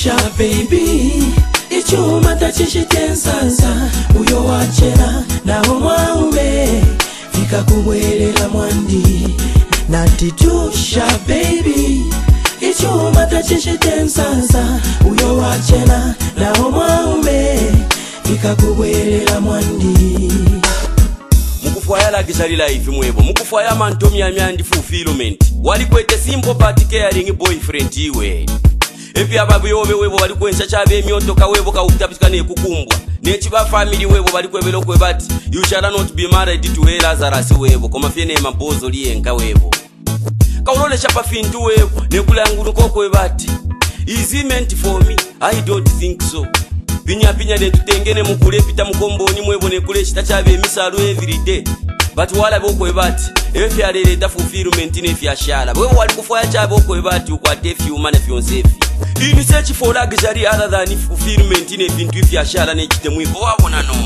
Tusha baby, ichuma tachishitensansa uyo wachera na umwaume fika kubwelela mwandi. Nati tusha baby, ichuma tachishitensansa uyo wachera na umwaume fika kubwelela mwandi. Mukufwaya Luxury Life mwebo, mukufwaya Mantomi ya myandi fulfillment. Wali kwete simple but caring boyfriend iwe. Epi ababu yobe webo wali kwensa chabe emyotoka webo kawutapisika nekukumbwa. Nechiba family webo wali kwebelo kwebati. You shall not be married to her Lazarus webo. Koma fiene mabozo lienka webo. Kaulole chapa fintu webo. Nekulangu kwebati. Is it meant for me? I don't think so. Pinya ne tutengene mukule pita mukomboni mwebo nekule chita chabe misalu every day. But wala boko ebati efi alele ta fulfillment ne fi ashala wewe wali kufanya chabe boko ebati ukwate fi umane fi onsefi. In search for luxury other than fulfillment ne fintu fi ashala ne chite mwiko wabona no.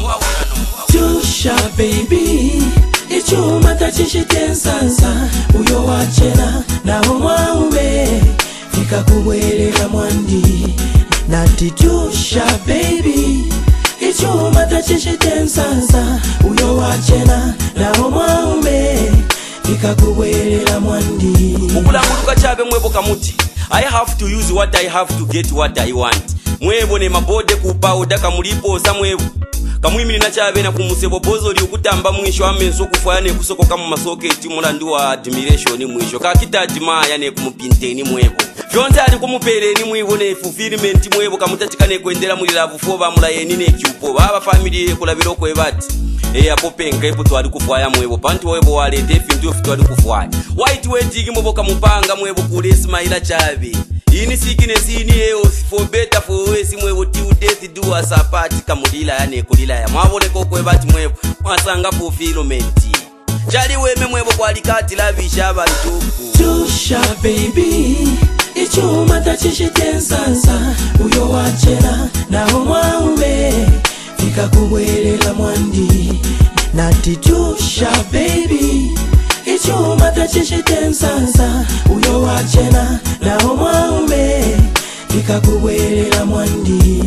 Tusha baby, ichuma tachishitensansa uyo wachera na umwaume fika kubwelela mwandi. Nati tusha baby, ichuma tachishitensansa uyo wachera na umwaume fika kubwelela mwandi. Mukulanguluka chabe mwebo kamuti. I have to use what I have to get what I want. Mwebo ne mabode kupauda kamulipo sa mwebo. Kamwimili na chabe na kumusebo bozo li ukutamba mwisho amenso kufaya ne kusoko kama masoketi mulandu wa admiration mwisho. Kakita admire ne kumupinteni mwebo. Vyonze ali kumupele ni mwebo ne fulfillment mwebo kamutatika ne kwendera muri love foba mulaye ni ne kyupo. Baba family kulabiro kwebati. Apo penga ipo twali kufwaya mwebo pantu webo walete fintu twali kufwaya. White wedding mwebo kamupanga mwebo kule Ismaila chabe. Ini sickness ini for better for worse mwebo till death do us apart kamulila yane kulila ya mwabone kokwe bati mwebo mwasanga fulfillment. Chali weme mwebo kwali kati lavisha abantu. Tusha baby, ichuma tachishitensansa uyo wachera na umwaume fika kubwelela mwandi. Nati tusha baby, ichuma tachishitensansa uyo wachera na umwaume fika kubwelela mwandi.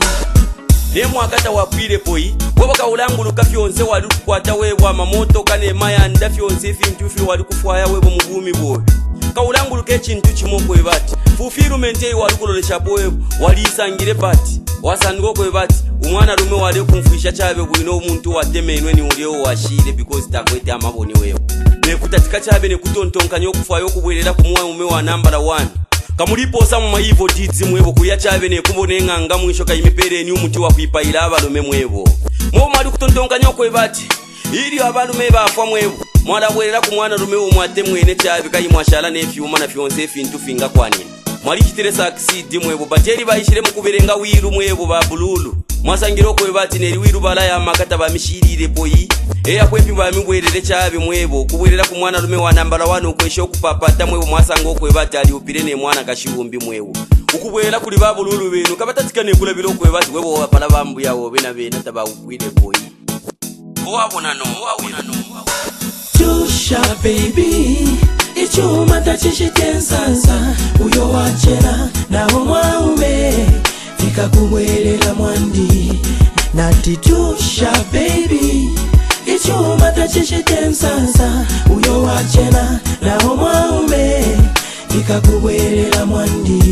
Nemu akata wapile poi webo kaulanguluka fyonse wali kukwata webo amamoto kane mayanda fyonse fintu wali kufwaya webo mugumi bobe. Kaulanguluka ekintu kimoko ebati fulfillment eyi wali kulolesha webo wali isangire bati wasanduko kwebati umwana lume wali kumfisha chabe bwino omuntu watemenwe ni ulio washire because takwete amaboni webo. Nekutatika chabe nekutontonka nyokufwaya okubwerera kumuwa ume wa number 1. Kamulipo samu maivo deeds mwebo kuya chabe ne kubonenga nga mwisho kayimipere ni umuti wa kuipaila abalume mwebo. Mo mali kutontonka nyoko ebati ili abalume bafwa mwebo. Mwala bwerera ku mwana lume omwate mwene chabe kayimwashala ne fyuma na fyonse fintu finga kwanini. Mwali kitere succeed mwebo bateri bayishire mukuberenga wiru mwebo ba bululu. Mwasangiro ko ebati ne wiru bala ya makata ba mishirire boyi. Akwepi ba mibwerere chabe mwebo kubwerera ku mwana lume wa nambala 1 okwesha okupapata mwebo mwasango ko ebati ali upire ne mwana kashibumbi mwebo. Ukubwera kuli ba bululu benu kabatatikane kulabiro ko ebati webo wapala bambu yawo bena bena taba ukwire boyi. Wabona no. Tusha baby, ichuma tachishitensansa uyo wachera na umwaume fika kubwelela mwandi. Nati tusha baby, ichuma tachishitensansa uyo wachera na umwaume fika kubwelela mwandi.